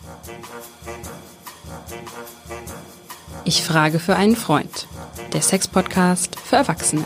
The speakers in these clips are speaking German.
Ich frage für einen Freund. Der Sex-Podcast für Erwachsene.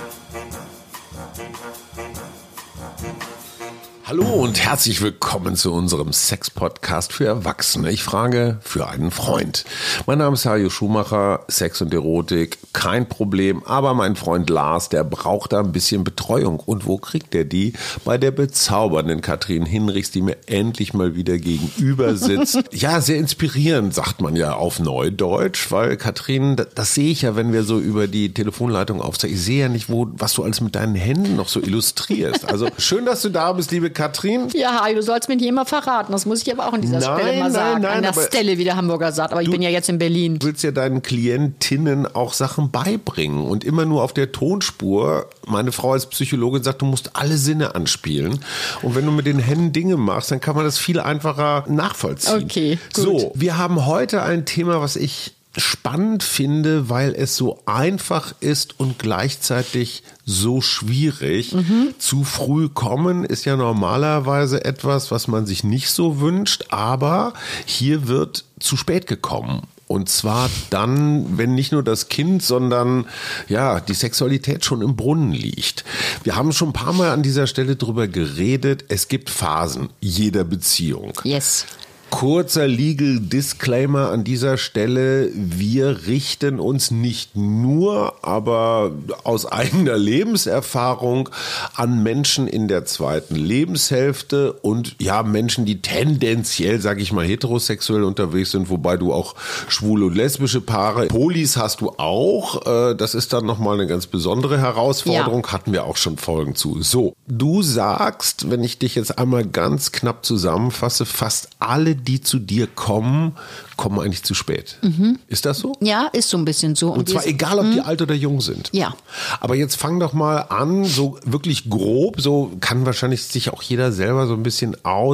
Hallo und herzlich willkommen zu unserem Sex-Podcast für Erwachsene. Ich frage für einen Freund. Mein Name ist Hajo Schumacher, Sex und Erotik, kein Problem. Aber mein Freund Lars, der braucht da ein bisschen Betreuung. Und wo kriegt er die? Bei der bezaubernden Katrin Hinrichs, die mir endlich mal wieder gegenüber sitzt. Ja, sehr inspirierend, sagt man ja auf Neudeutsch, weil Katrin, das sehe ich ja, wenn wir so über die Telefonleitung aufzeichnen. Ich sehe ja nicht, was du alles mit deinen Händen noch so illustrierst. Also schön, dass du da bist, liebe Katrin. Ja, du sollst mich nicht immer verraten. Das muss ich aber auch an dieser Stelle mal sagen. An der Stelle, wie der Hamburger sagt. Aber ich bin ja jetzt in Berlin. Du willst ja deinen Klientinnen auch Sachen beibringen und immer nur auf der Tonspur. Meine Frau als Psychologin sagt, du musst alle Sinne anspielen. Und wenn du mit den Händen Dinge machst, dann kann man das viel einfacher nachvollziehen. Okay, gut. So, wir haben heute ein Thema, was ich spannend finde, weil es so einfach ist und gleichzeitig so schwierig. Zu früh kommen ist ja normalerweise etwas, was man sich nicht so wünscht, aber hier wird zu spät gekommen. Und zwar dann, wenn nicht nur das Kind, sondern ja, die Sexualität schon im Brunnen liegt. Wir haben schon ein paar Mal an dieser Stelle drüber geredet. Es gibt Phasen jeder Beziehung. Yes. Kurzer Legal Disclaimer an dieser Stelle. Wir richten uns nicht nur, aber aus eigener Lebenserfahrung an Menschen in der zweiten Lebenshälfte und ja, Menschen, die tendenziell, sage ich mal, heterosexuell unterwegs sind, wobei du auch schwule und lesbische Paare, Polis hast du auch. Das ist dann nochmal eine ganz besondere Herausforderung. Ja. Hatten wir auch schon Folgen zu. So, du sagst, wenn ich dich jetzt einmal ganz knapp zusammenfasse, fast alle, die zu dir kommen eigentlich zu spät. Ist das so? Ja, ist so ein bisschen so. Und zwar egal, ob die alt oder jung sind. Ja. Aber jetzt fang doch mal an, so wirklich grob, so kann wahrscheinlich sich auch jeder selber so ein bisschen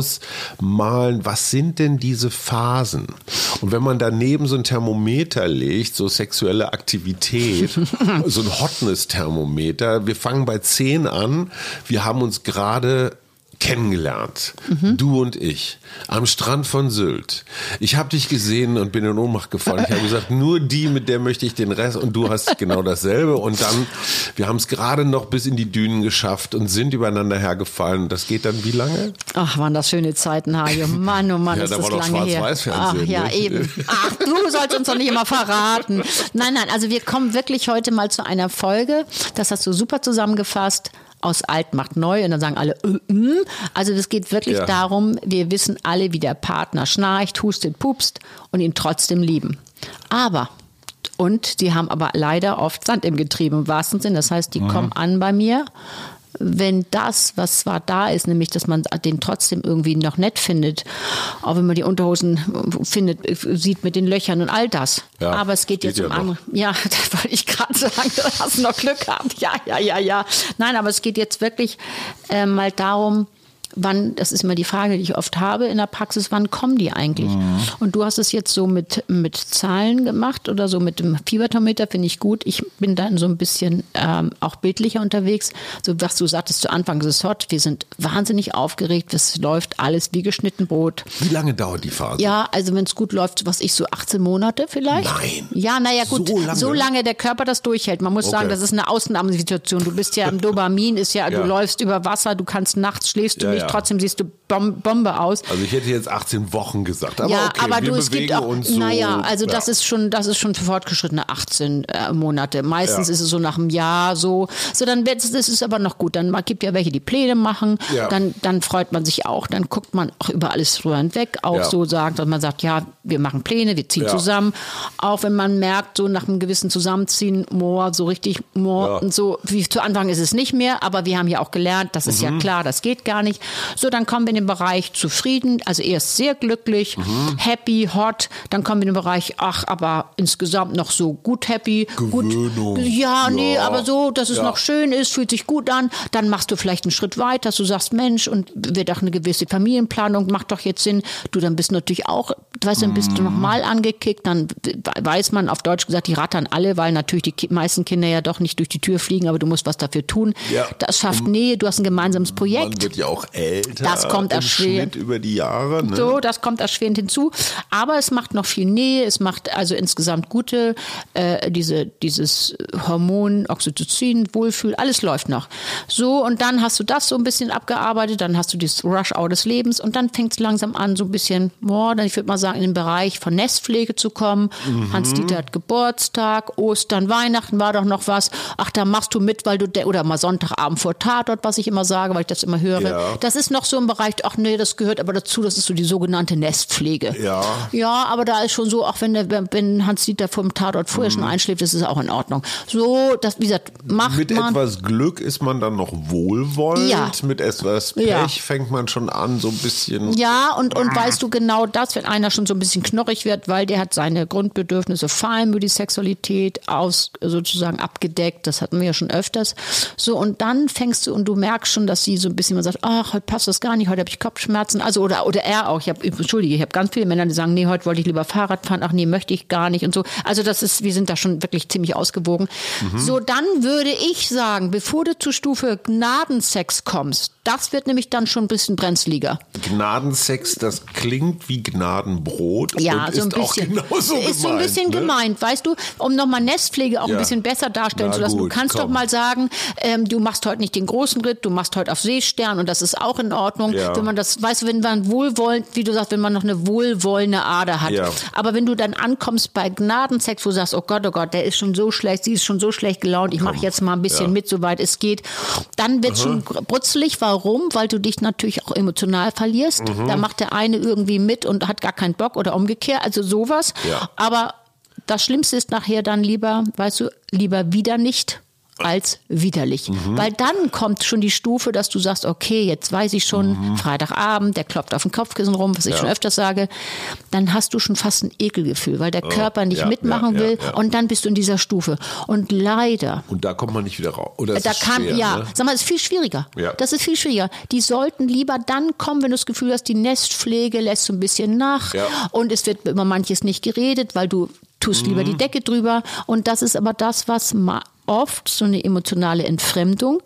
ausmalen, was sind denn diese Phasen? Und wenn man daneben so ein Thermometer legt, so sexuelle Aktivität, so ein Hotness-Thermometer, wir fangen bei 10 an, wir haben uns gerade kennengelernt, du und ich, am Strand von Sylt. Ich habe dich gesehen und bin in Ohnmacht gefallen. Ich habe gesagt, nur die, mit der möchte ich den Rest, und du hast genau dasselbe. Und dann, wir haben es gerade noch bis in die Dünen geschafft und sind übereinander hergefallen. Das geht dann wie lange? Ach, waren das schöne Zeiten, Hajo. Mann, oh Mann, ja, ist da das war doch lange her. Schwarz-Weiß-Fernsehen. Ach ja, ne? eben. Ach, du sollst uns doch nicht immer verraten. Nein, also wir kommen wirklich heute mal zu einer Folge. Das hast du super zusammengefasst. Aus alt macht neu, und dann sagen alle, Also das geht wirklich darum, wir wissen alle, wie der Partner schnarcht, hustet, pupst und ihn trotzdem lieben. Sie haben aber leider oft Sand im Getriebe, im wahrsten Sinn. Das heißt, die kommen an bei mir, wenn das, was zwar da ist, nämlich, dass man den trotzdem irgendwie noch nett findet, auch wenn man die Unterhosen sieht mit den Löchern und all das. Ja, aber es geht jetzt um andere. Ja, das wollte ich gerade sagen, du hast noch Glück gehabt. Ja. Nein, aber es geht jetzt wirklich mal darum, wann, das ist immer die Frage, die ich oft habe in der Praxis, wann kommen die eigentlich? Und du hast es jetzt so mit Zahlen gemacht oder so mit dem Fieberthermometer, finde ich gut. Ich bin dann so ein bisschen auch bildlicher unterwegs. So was du sagtest zu Anfang, es ist hot, wir sind wahnsinnig aufgeregt, es läuft alles wie geschnitten Brot. Wie lange dauert die Phase? Ja, also wenn es gut läuft, was ich so 18 Monate vielleicht. Nein. Ja, naja gut, so lange der Körper das durchhält. Man muss sagen, das ist eine Ausnahmesituation. Du bist ja im Dopamin, du läufst über Wasser, du kannst nachts, schläfst du nicht, trotzdem siehst du Bombe aus. Also ich hätte jetzt 18 Wochen gesagt, aber ja, okay, aber wir es gibt auch, uns so. Das ist schon für fortgeschrittene 18 Monate. Meistens ist es so nach einem Jahr so dann das ist aber noch gut. Dann gibt ja welche, die Pläne machen, dann freut man sich auch, dann guckt man auch über alles drüber hinweg, auch so sagt, dass man sagt, ja, wir machen Pläne, wir ziehen zusammen, auch wenn man merkt, so nach einem gewissen Zusammenziehen, und so, wie zu Anfang ist es nicht mehr, aber wir haben ja auch gelernt, das ist ja klar, das geht gar nicht. So, dann kommen wir in den Bereich zufrieden, also erst sehr glücklich, happy, hot, dann kommen wir in den Bereich, aber insgesamt noch so gut happy. Gewöhnung. Gut. Aber so, dass es noch schön ist, fühlt sich gut an, dann machst du vielleicht einen Schritt weiter, dass du sagst, Mensch, und wir dachten, eine gewisse Familienplanung macht doch jetzt Sinn, du dann bist natürlich auch, dann bist du nochmal angekickt, dann weiß man, auf Deutsch gesagt, die rattern alle, weil natürlich die meisten Kinder ja doch nicht durch die Tür fliegen, aber du musst was dafür tun. Ja. Das schafft Nähe, du hast ein gemeinsames Projekt. Man wird ja auch älter. Das kommt erschwerend Schnitt über die Jahre. Ne? So, das kommt erschwerend hinzu. Aber es macht noch viel Nähe. Es macht also insgesamt gute, dieses Hormon, Oxytocin, Wohlfühl, alles läuft noch. So, und dann hast du das so ein bisschen abgearbeitet, dann hast du dieses Rush-Hour des Lebens und dann fängt es langsam an, so ein bisschen, ich würde mal sagen, in den Bereich von Nestpflege zu kommen. Hans-Dieter hat Geburtstag, Ostern, Weihnachten war doch noch was. Ach, da machst du mit, weil du, oder mal Sonntagabend vor Tatort, was ich immer sage, weil ich das immer höre. Ja. Das ist noch so ein Bereich, ach nee, das gehört aber dazu, das ist so die sogenannte Nestpflege. Ja, aber da ist schon so, auch wenn Hans-Dieter vom Tatort vorher schon einschläft, das ist auch in Ordnung. So, das, wie gesagt, mit etwas Glück ist man dann noch wohlwollend. Ja. Mit etwas Pech fängt man schon an, so ein bisschen. Ja, und weißt du genau das, wenn einer schon so ein bisschen knorrig wird, weil der hat seine Grundbedürfnisse vor allem über die Sexualität sozusagen abgedeckt. Das hatten wir ja schon öfters. So, und dann fängst du und du merkst schon, dass sie so ein bisschen sagt, ach, heute passt das gar nicht, heute habe ich Kopfschmerzen. Also, oder er auch. Ich habe ganz viele Männer, die sagen, nee, heute wollte ich lieber Fahrrad fahren, ach nee, möchte ich gar nicht und so. Also wir sind da schon wirklich ziemlich ausgewogen. So, dann würde ich sagen, bevor du zur Stufe Gnadensex kommst, das wird nämlich dann schon ein bisschen brenzliger. Gnadensex, das klingt wie Gnadenbrot. Ja, und so ein ist bisschen. Auch genauso ist so ein bisschen gemeint, weißt du, um nochmal Nestpflege auch ein bisschen besser darstellen zu lassen. Du kannst doch mal sagen, du machst heute nicht den großen Ritt, du machst heute auf Seestern und das ist auch in Ordnung. Ja. Wenn man das, weißt du, wenn man wohlwollend, wie du sagst, wenn man noch eine wohlwollende Ader hat. Ja. Aber wenn du dann ankommst bei Gnadensex, wo du sagst, oh Gott, der ist schon so schlecht, sie ist schon so schlecht gelaunt, ich mache jetzt mal ein bisschen mit, soweit es geht, dann wird es schon brutzelig. Warum? Weil du dich natürlich auch emotional verlierst. Da macht der eine irgendwie mit und hat gar keinen Bock oder umgekehrt, also sowas. Ja. Aber das Schlimmste ist nachher dann lieber wieder nicht als widerlich. Weil dann kommt schon die Stufe, dass du sagst, okay, jetzt weiß ich schon, Freitagabend, der klopft auf den Kopfkissen rum, was ich schon öfters sage, dann hast du schon fast ein Ekelgefühl, weil der Körper nicht mitmachen will und dann bist du in dieser Stufe. Und leider. Und da kommt man nicht wieder raus. Oder ist schwer, ne? Sag mal, es ist viel schwieriger. Ja. Das ist viel schwieriger. Die sollten lieber dann kommen, wenn du das Gefühl hast, die Nestpflege lässt so ein bisschen nach und es wird über manches nicht geredet, weil du tust lieber die Decke drüber. Und das ist aber das, was oft so eine emotionale Entfremdung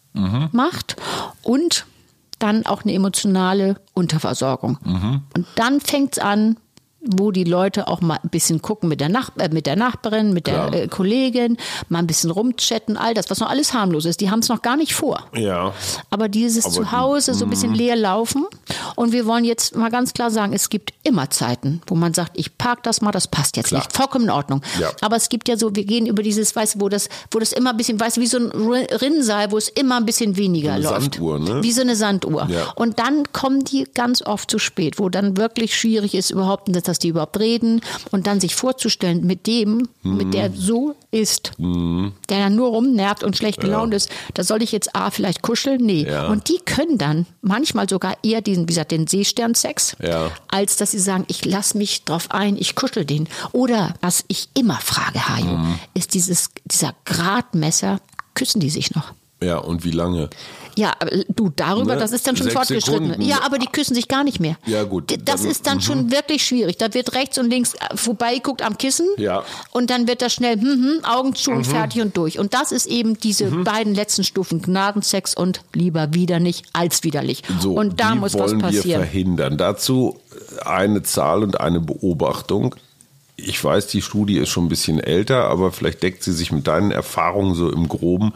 macht und dann auch eine emotionale Unterversorgung. Und dann fängt es an, wo die Leute auch mal ein bisschen gucken mit der Nachbarin, mit der Kollegin, mal ein bisschen rumchatten, all das, was noch alles harmlos ist. Die haben es noch gar nicht vor. Ja. Aber dieses Zuhause so ein bisschen leer laufen. Und wir wollen jetzt mal ganz klar sagen, es gibt immer Zeiten, wo man sagt, ich park das mal, das passt jetzt nicht. Vollkommen in Ordnung. Ja. Aber es gibt ja so, wir gehen über dieses, weißt du, wo das immer ein bisschen, weißt du, wie so ein Rinnsal, wo es immer ein bisschen weniger läuft. Sanduhr, ne? Wie so eine Sanduhr. Ja. Und dann kommen die ganz oft zu spät, wo dann wirklich schwierig ist überhaupt, dass die überhaupt reden und dann sich vorzustellen mit dem, mit der so ist, der dann nur rumnervt und schlecht gelaunt ist, da soll ich jetzt vielleicht kuscheln? Nee. Ja. Und die können dann manchmal sogar eher den Seesternsex, als dass sie sagen, ich lasse mich drauf ein, ich kuschel den. Oder was ich immer frage, Hajo, ist dieser Gradmesser, küssen die sich noch? Ja, und wie lange? Ja, du, darüber, das ist dann schon fortgeschritten. Sekunden. Ja, aber die küssen sich gar nicht mehr. Ja, gut. Das ist dann schon wirklich schwierig. Da wird rechts und links vorbeigeguckt am Kissen und dann wird das schnell Augen zu und fertig und durch. Und das ist eben diese beiden letzten Stufen, Gnadensex und lieber wieder nicht als widerlich. So, und da muss was passieren. Wollen wir verhindern. Dazu eine Zahl und eine Beobachtung. Ich weiß, die Studie ist schon ein bisschen älter, aber vielleicht deckt sie sich mit deinen Erfahrungen so im Groben.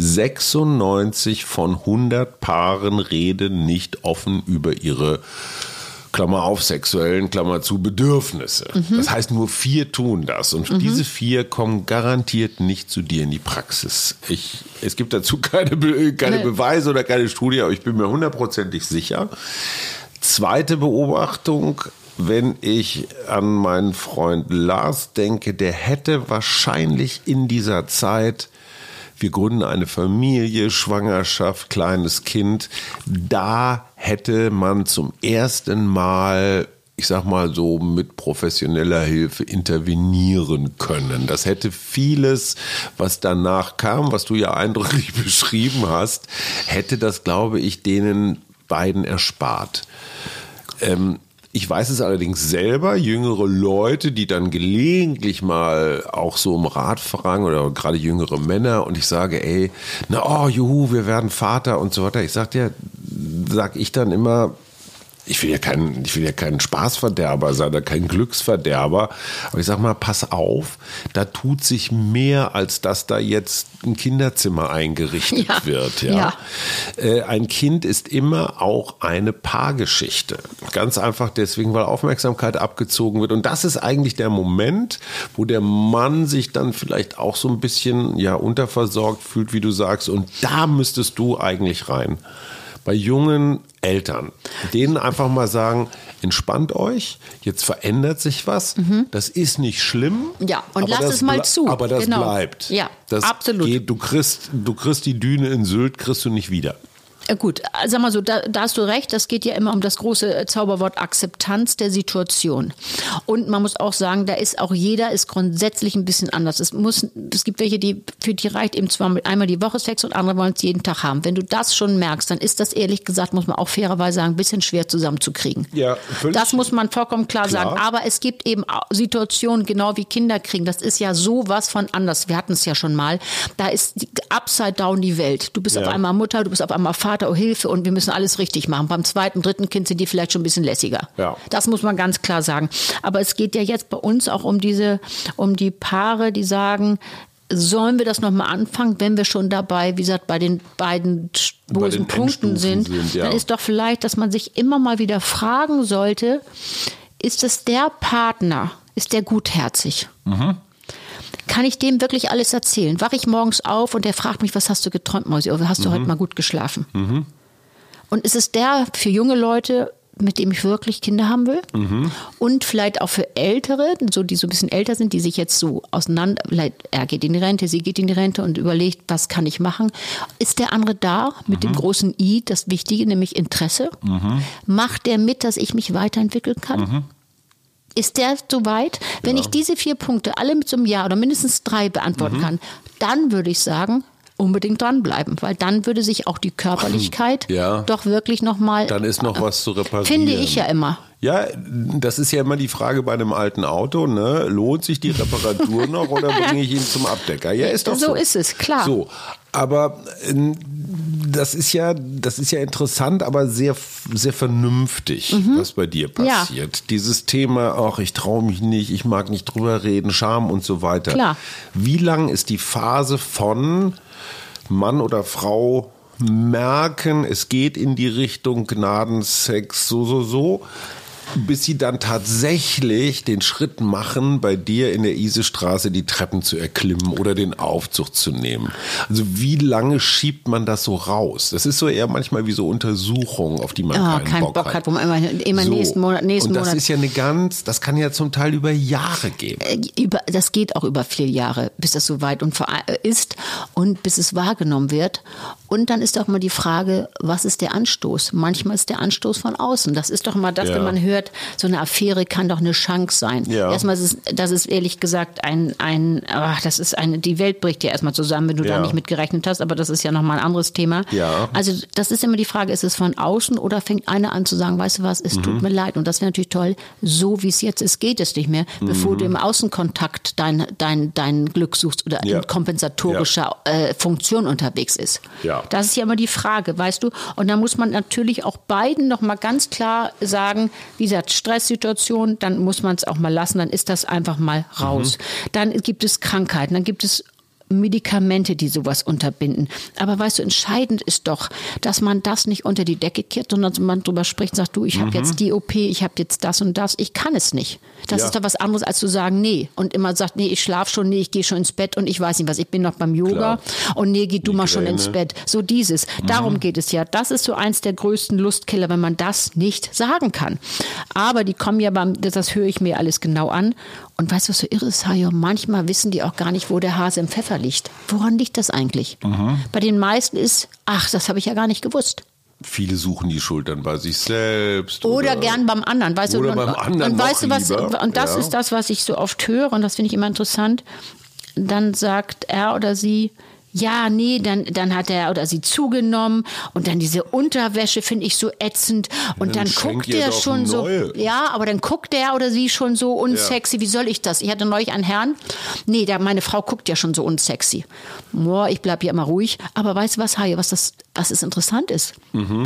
96 von 100 Paaren reden nicht offen über ihre, Klammer auf, sexuellen, Klammer zu, Bedürfnisse. Das heißt, nur 4 tun das. Und diese 4 kommen garantiert nicht zu dir in die Praxis. Es gibt dazu keine Beweise oder keine Studie, aber ich bin mir 100%ig sicher. Zweite Beobachtung. Wenn ich an meinen Freund Lars denke, der hätte wahrscheinlich in dieser Zeit, wir gründen eine Familie, Schwangerschaft, kleines Kind, da hätte man zum ersten Mal, ich sag mal so, mit professioneller Hilfe intervenieren können. Das hätte vieles, was danach kam, was du ja eindrücklich beschrieben hast, hätte das, glaube ich, denen beiden erspart. Ich weiß es allerdings selber, jüngere Leute, die dann gelegentlich mal auch so um Rat fragen oder gerade jüngere Männer und ich sage, wir werden Vater und so weiter. Ich sage dir, sage ich dann immer, ich will ja kein Spaßverderber sein oder kein Glücksverderber, aber ich sag mal, pass auf, da tut sich mehr, als dass da jetzt ein Kinderzimmer eingerichtet wird. Ja. Ein Kind ist immer auch eine Paargeschichte. Ganz einfach deswegen, weil Aufmerksamkeit abgezogen wird. Und das ist eigentlich der Moment, wo der Mann sich dann vielleicht auch so ein bisschen unterversorgt fühlt, wie du sagst. Und da müsstest du eigentlich rein. Bei jungen Eltern, denen einfach mal sagen, entspannt euch, jetzt verändert sich was, das ist nicht schlimm. Ja, und lass es mal zu. Aber das bleibt. Ja, das absolut. Geht, du kriegst die Düne in Sylt, kriegst du nicht wieder. Gut, sag mal so, da hast du recht, das geht ja immer um das große Zauberwort Akzeptanz der Situation. Und man muss auch sagen, jeder ist grundsätzlich ein bisschen anders. Es gibt welche, für die reicht eben zwar einmal die Woche Sex und andere wollen es jeden Tag haben. Wenn du das schon merkst, dann ist das ehrlich gesagt, muss man auch fairerweise sagen, ein bisschen schwer zusammenzukriegen. Ja, völlig. Das muss man vollkommen klar sagen. Aber es gibt eben Situationen, genau wie Kinder kriegen. Das ist ja sowas von anders. Wir hatten es ja schon mal. Da ist upside down die Welt. Du bist auf einmal Mutter, du bist auf einmal Vater, oh Hilfe, und wir müssen alles richtig machen. Beim zweiten, dritten Kind sind die vielleicht schon ein bisschen lässiger. Ja. Das muss man ganz klar sagen. Aber es geht ja jetzt bei uns auch um die Paare, die sagen, sollen wir das nochmal anfangen, wenn wir schon dabei, wie gesagt, bei den beiden bösen Punkten sind, dann ist doch vielleicht, dass man sich immer mal wieder fragen sollte, ist es der Partner, ist der gutherzig? Kann ich dem wirklich alles erzählen? Wache ich morgens auf und der fragt mich, was hast du geträumt, Mäusi? Oder hast du heute mal gut geschlafen? Und ist es der für junge Leute, mit dem ich wirklich Kinder haben will? Und vielleicht auch für Ältere, die so ein bisschen älter sind, die sich jetzt so auseinander, vielleicht er geht in die Rente, sie geht in die Rente und überlegt, was kann ich machen? Ist der andere da mit dem großen I, das Wichtige, nämlich Interesse? Macht der mit, dass ich mich weiterentwickeln kann? Ist der so weit? Wenn ich diese 4 Punkte alle mit so einem Ja oder mindestens 3 beantworten kann, dann würde ich sagen, unbedingt dranbleiben, weil dann würde sich auch die Körperlichkeit doch wirklich nochmal... Dann ist noch was zu reparieren. Finde ich ja immer. Ja, das ist ja immer die Frage bei einem alten Auto, ne? Lohnt sich die Reparatur noch oder bringe ich ihn zum Abdecker? Ja, ist doch so. So ist es, klar. So, aber das ist ja interessant, aber sehr, sehr vernünftig, was bei dir passiert. Ja. Dieses Thema, ach, ich traue mich nicht, ich mag nicht drüber reden, Scham und so weiter. Klar. Wie lang ist die Phase von Mann oder Frau merken, es geht in die Richtung Gnadensex, so, bis sie dann tatsächlich den Schritt machen, bei dir in der Isestraße die Treppen zu erklimmen oder den Aufzug zu nehmen. Also wie lange schiebt man das so raus? Das ist so eher manchmal wie so Untersuchungen, auf die man keinen Bock hat. Wo man immer so. nächsten Monat. Und das ist ja das kann ja zum Teil über Jahre gehen. Das geht auch über viele Jahre, bis das so weit ist und bis es wahrgenommen wird. Und dann ist auch mal die Frage, was ist der Anstoß? Manchmal ist der Anstoß von außen. Das ist doch mal das, wenn man hört, so eine Affäre kann doch eine Chance sein. Ja. Erstmal das ist ehrlich gesagt die Welt bricht ja erstmal zusammen, wenn du da nicht mit gerechnet hast, aber das ist ja nochmal ein anderes Thema. Ja. Also das ist immer die Frage, ist es von außen oder fängt einer an zu sagen, weißt du was, es tut mir leid, und das wäre natürlich toll, so wie es jetzt ist, geht es nicht mehr, bevor du im Außenkontakt dein Glück suchst oder in kompensatorischer Funktion unterwegs ist. Ja. Das ist ja immer die Frage, weißt du, und da muss man natürlich auch beiden nochmal ganz klar sagen, wie gesagt, Stresssituation, dann muss man es auch mal lassen, dann ist das einfach mal raus. Dann gibt es Krankheiten, dann gibt es Medikamente, die sowas unterbinden. Aber weißt du, entscheidend ist doch, dass man das nicht unter die Decke kehrt, sondern man drüber spricht und sagt, du, ich habe jetzt die OP, ich habe jetzt das und das, ich kann es nicht. Das ist doch was anderes, als zu sagen, nee. Und immer sagt, nee, ich schlafe schon, nee, ich gehe schon ins Bett und ich weiß nicht was, ich bin noch beim Yoga und nee, geh du mal schon ins Bett. So dieses. Darum geht es ja. Das ist so eins der größten Lustkiller, wenn man das nicht sagen kann. Aber die kommen ja das höre ich mir alles genau an. Und weißt du, was so irre ist, Hajo? Manchmal wissen die auch gar nicht, wo der Hase im Pfeffer liegt. Woran liegt das eigentlich? Bei den meisten ist, ach, das habe ich ja gar nicht gewusst. Viele suchen die Schuld dann bei sich selbst. Oder gern beim anderen. Weißt du, beim anderen und weißt du was? Lieber. Und das ist das, was ich so oft höre, und das finde ich immer interessant. Dann sagt er oder sie, ja, nee, dann hat er oder sie zugenommen und dann diese Unterwäsche finde ich so ätzend und dann guckt der schon so, aber dann guckt der oder sie schon so unsexy, wie soll ich das? Ich hatte neulich einen Herrn, meine Frau guckt ja schon so unsexy. Ich bleib ja immer ruhig, aber weißt du was, Hajo, was interessant ist?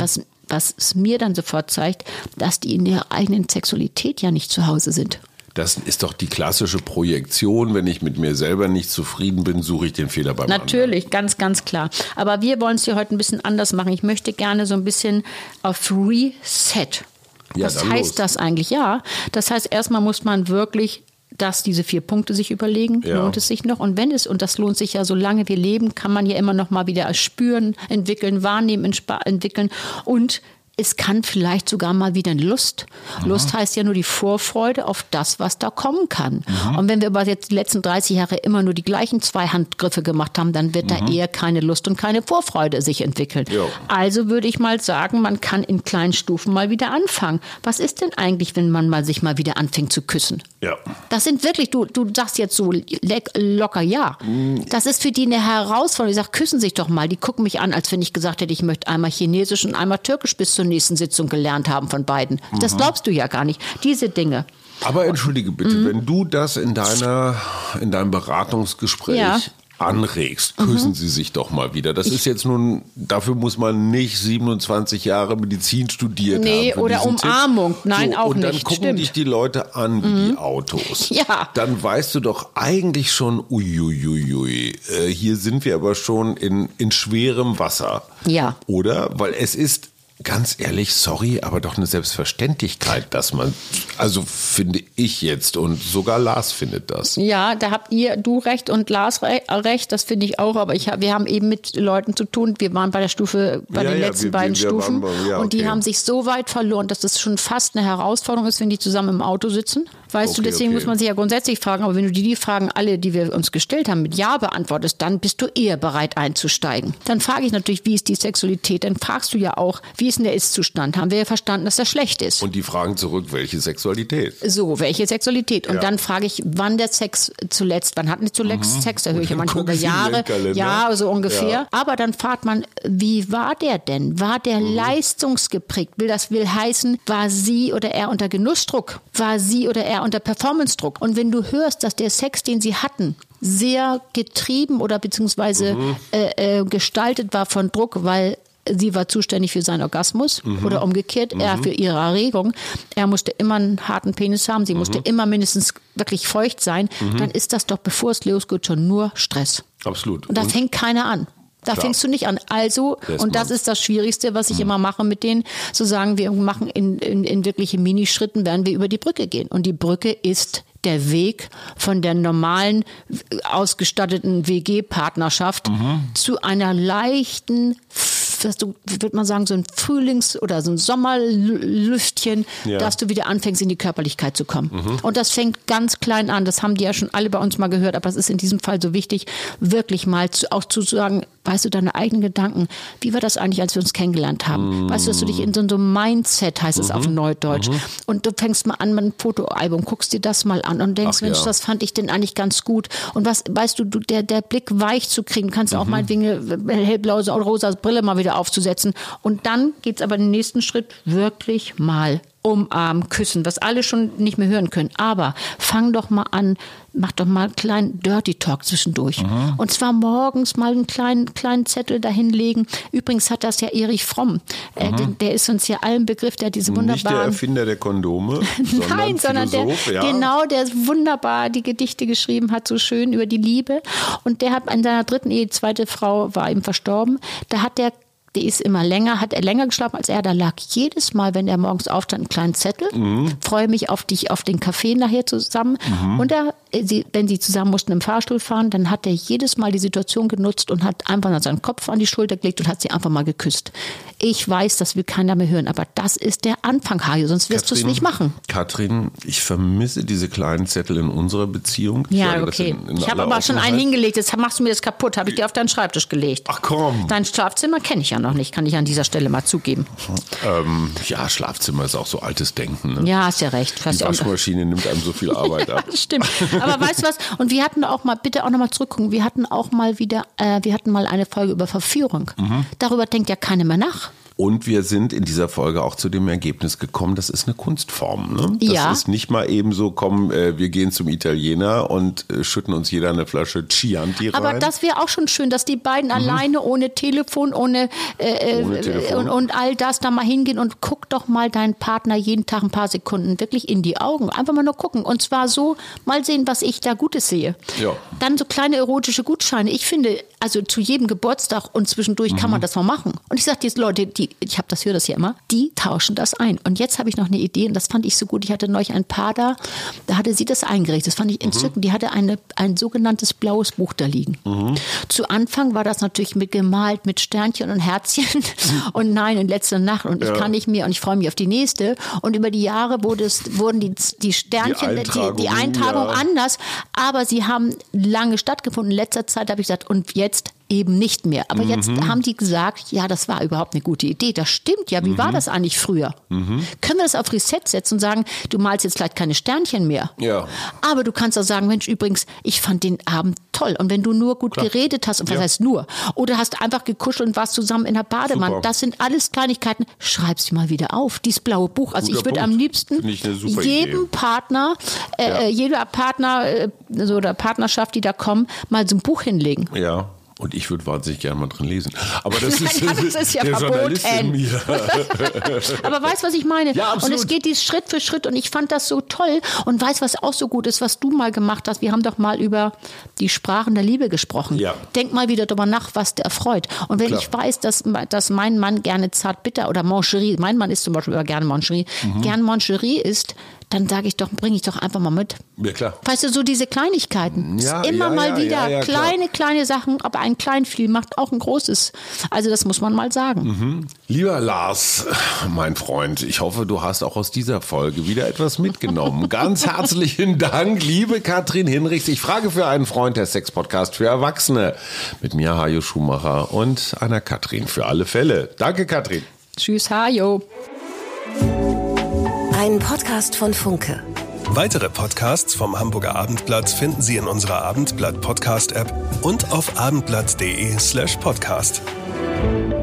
was es mir dann sofort zeigt, dass die in ihrer eigenen Sexualität ja nicht zu Hause sind. Das ist doch die klassische Projektion. Wenn ich mit mir selber nicht zufrieden bin, suche ich den Fehler beim anderen. Natürlich, ganz, ganz klar. Aber wir wollen es hier heute ein bisschen anders machen. Ich möchte gerne so ein bisschen auf Reset. Was heißt das eigentlich? Ja, das heißt, erstmal muss man wirklich diese 4 Punkte sich überlegen, lohnt es sich noch? Und und das lohnt sich ja, solange wir leben, kann man ja immer noch mal wieder spüren, entwickeln, wahrnehmen, entwickeln und es kann vielleicht sogar mal wieder eine Lust. Lust heißt ja nur die Vorfreude auf das, was da kommen kann. Und wenn wir aber jetzt die letzten 30 Jahre immer nur die gleichen 2 Handgriffe gemacht haben, dann wird da eher keine Lust und keine Vorfreude sich entwickeln. Jo. Also würde ich mal sagen, man kann in kleinen Stufen mal wieder anfangen. Was ist denn eigentlich, wenn man sich mal wieder anfängt zu küssen? Ja. Das sind wirklich, du sagst jetzt so locker ja. Das ist für die eine Herausforderung. Ich sage, küssen sich doch mal. Die gucken mich an, als wenn ich gesagt hätte, ich möchte einmal Chinesisch und einmal Türkisch bis zur nächsten Sitzung gelernt haben von beiden. Das glaubst du ja gar nicht. Diese Dinge. Aber entschuldige bitte, wenn du das in deinem Beratungsgespräch anregst, küssen Sie sich doch mal wieder. Das ist jetzt nun, dafür muss man nicht 27 Jahre Medizin studiert haben. Nee, oder Umarmung. Nein, auch nicht. Und dann gucken dich die Leute an wie die Autos. Ja. Dann weißt du doch eigentlich schon, uiuiui, hier sind wir aber schon in schwerem Wasser. Ja. Oder? Weil es ist, ganz ehrlich, sorry, aber doch eine Selbstverständlichkeit, dass man, also finde ich jetzt und sogar Lars findet das. Ja, da habt du recht und Lars recht, das finde ich auch, aber wir haben eben mit Leuten zu tun, wir waren bei der Stufe, bei den letzten beiden Stufen und die haben sich so weit verloren, dass das schon fast eine Herausforderung ist, wenn die zusammen im Auto sitzen. Weißt du, deswegen muss man sich ja grundsätzlich fragen, aber wenn du die Fragen alle, die wir uns gestellt haben, mit Ja beantwortest, dann bist du eher bereit einzusteigen. Dann frage ich natürlich, wie ist die Sexualität? Dann fragst du ja auch, wie ist denn der Ist-Zustand? Haben wir ja verstanden, dass das schlecht ist. Und die fragen zurück, welche Sexualität? So, welche Sexualität? Und dann frage ich, wann der Sex zuletzt, wann hatten die zuletzt Sex? Da höre ich ja manchmal über Jahre, ja, so ungefähr. Ja. Aber dann fragt man, wie war der denn? War der leistungsgeprägt? Will heißen, war sie oder er unter Genussdruck? War sie oder er unter Performance-Druck? Und wenn du hörst, dass der Sex, den sie hatten, sehr getrieben oder beziehungsweise gestaltet war von Druck, weil sie war zuständig für seinen Orgasmus oder umgekehrt, er für ihre Erregung. Er musste immer einen harten Penis haben, sie musste immer mindestens wirklich feucht sein. Dann ist das doch, bevor es losgeht, schon nur Stress. Absolut. Und da fängt keiner an. Da fängst du nicht an. Also, und das ist das Schwierigste, was ich immer mache mit denen, zu sagen, wir machen in wirkliche Minischritten, werden wir über die Brücke gehen. Und die Brücke ist der Weg von der normalen, ausgestatteten WG-Partnerschaft zu einer leichten, würde man sagen, so ein Frühlings- oder so ein Sommerlüftchen, dass du wieder anfängst, in die Körperlichkeit zu kommen. Und das fängt ganz klein an. Das haben die ja schon alle bei uns mal gehört, aber es ist in diesem Fall so wichtig, wirklich mal auch zu sagen, weißt du, deine eigenen Gedanken, wie war das eigentlich, als wir uns kennengelernt haben? Weißt du, dass du dich in so einem Mindset, heißt es auf Neudeutsch, und du fängst mal an mit einem Fotoalbum, guckst dir das mal an und denkst, Mensch, das fand ich denn eigentlich ganz gut. Und was, weißt du, der Blick weich zu kriegen, kannst du auch meinetwegen eine hellblaue oder rosa Brille mal wieder aufzusetzen. Und dann geht's aber den nächsten Schritt wirklich mal umarmen, küssen, was alle schon nicht mehr hören können. Aber fang doch mal an, mach doch mal einen kleinen Dirty Talk zwischendurch. Und zwar morgens mal einen kleinen Zettel dahinlegen. Übrigens hat das ja Erich Fromm. Der ist uns ja allen Begriff, der diese wunderbaren... Nicht der Erfinder der Kondome, Nein, sondern Philosoph, der wunderbar die Gedichte geschrieben hat, so schön über die Liebe. Und der hat in seiner 3. Ehe, die 2. Frau war ihm verstorben. Die ist immer länger, hat er länger geschlafen als er. Da lag jedes Mal, wenn er morgens aufstand, ein kleiner Zettel. Freue mich auf dich, auf den Kaffee nachher zusammen. Und wenn sie zusammen mussten im Fahrstuhl fahren, dann hat er jedes Mal die Situation genutzt und hat einfach seinen Kopf an die Schulter gelegt und hat sie einfach mal geküsst. Ich weiß, das will keiner mehr hören, aber das ist der Anfang, Hajo, sonst wirst du es nicht machen. Katrin, ich vermisse diese kleinen Zettel in unserer Beziehung. Ja, okay. Ich habe aber schon einen hingelegt, jetzt machst du mir das kaputt, habe ich dir auf deinen Schreibtisch gelegt. Ach komm. Dein Schlafzimmer kenne ich ja noch nicht, kann ich an dieser Stelle mal zugeben. Ja, Schlafzimmer ist auch so altes Denken. Ne? Ja, hast ja recht. Die Waschmaschine nimmt einem so viel Arbeit ab. Stimmt. Aber weißt du was? Und wir hatten auch mal, bitte auch nochmal zurückgucken, wir hatten mal eine Folge über Verführung. Darüber denkt ja keiner mehr nach. Und wir sind in dieser Folge auch zu dem Ergebnis gekommen, das ist eine Kunstform. Ne? Das Ja. ist nicht mal eben so, komm, wir gehen zum Italiener und schütten uns jeder eine Flasche Chianti rein. Aber das wäre auch schon schön, dass die beiden alleine, ohne Telefon, ohne Telefon. Und all das da mal hingehen und guck doch mal deinen Partner jeden Tag ein paar Sekunden wirklich in die Augen. Einfach mal nur gucken. Und zwar so, mal sehen, was ich da Gutes sehe. Ja. Dann so kleine erotische Gutscheine. Ich finde, also zu jedem Geburtstag und zwischendurch kann man das mal machen. Und ich sage, die Leute, höre das ja immer, die tauschen das ein. Und jetzt habe ich noch eine Idee und das fand ich so gut. Ich hatte neulich ein Paar da hatte sie das eingerichtet. Das fand ich entzückend. Die hatte ein sogenanntes blaues Buch da liegen. Zu Anfang war das natürlich gemalt mit Sternchen und Herzchen und nein, in letzter Nacht und ich kann nicht mehr und ich freue mich auf die nächste. Und über die Jahre wurden die Sternchen, die Eintragung anders, aber sie haben lange stattgefunden. In letzter Zeit habe ich gesagt, und jetzt eben nicht mehr. Aber jetzt haben die gesagt, ja, das war überhaupt eine gute Idee. Das stimmt ja. Wie war das eigentlich früher? Können wir das auf Reset setzen und sagen, du malst jetzt vielleicht keine Sternchen mehr. Ja. Aber du kannst auch sagen, Mensch, übrigens, ich fand den Abend toll. Und wenn du nur gut geredet hast, und was heißt nur? Oder hast einfach gekuschelt und warst zusammen in der Badewanne. Das sind alles Kleinigkeiten. Schreib sie mal wieder auf. Dieses blaue Buch. Also ich würde am liebsten jedem Partner, jeder Partner oder Partnerschaft, die da kommen, mal so ein Buch hinlegen. Ja. Und ich würde wahnsinnig gerne mal drin lesen. Aber das ist, das ist ja der Journalist in verboten. mir. Aber weißt du, was ich meine? Ja, absolut. Und es geht dies Schritt für Schritt und ich fand das so toll. Und weißt du, was auch so gut ist, was du mal gemacht hast? Wir haben doch mal über die Sprachen der Liebe gesprochen. Ja. Denk mal wieder darüber nach, was der erfreut. Und wenn ich weiß, dass mein Mann gerne Zartbitter oder Moncherie, mein Mann isst zum Beispiel immer gerne Moncherie, gern Moncherie isst, dann sage ich doch, bringe ich doch einfach mal mit. Ja, klar. Weißt du, so diese Kleinigkeiten. Ja, Immer mal wieder klar. kleine Sachen, aber ein klein viel macht auch ein großes. Also das muss man mal sagen. Lieber Lars, mein Freund, ich hoffe, du hast auch aus dieser Folge wieder etwas mitgenommen. Ganz herzlichen Dank, liebe Katrin Hinrichs. Ich frage für einen Freund, der Sex-Podcast für Erwachsene. Mit mir, Hajo Schumacher und einer Katrin für alle Fälle. Danke, Katrin. Tschüss, Hajo. Ein Podcast von Funke. Weitere Podcasts vom Hamburger Abendblatt finden Sie in unserer Abendblatt-Podcast-App und auf abendblatt.de/podcast.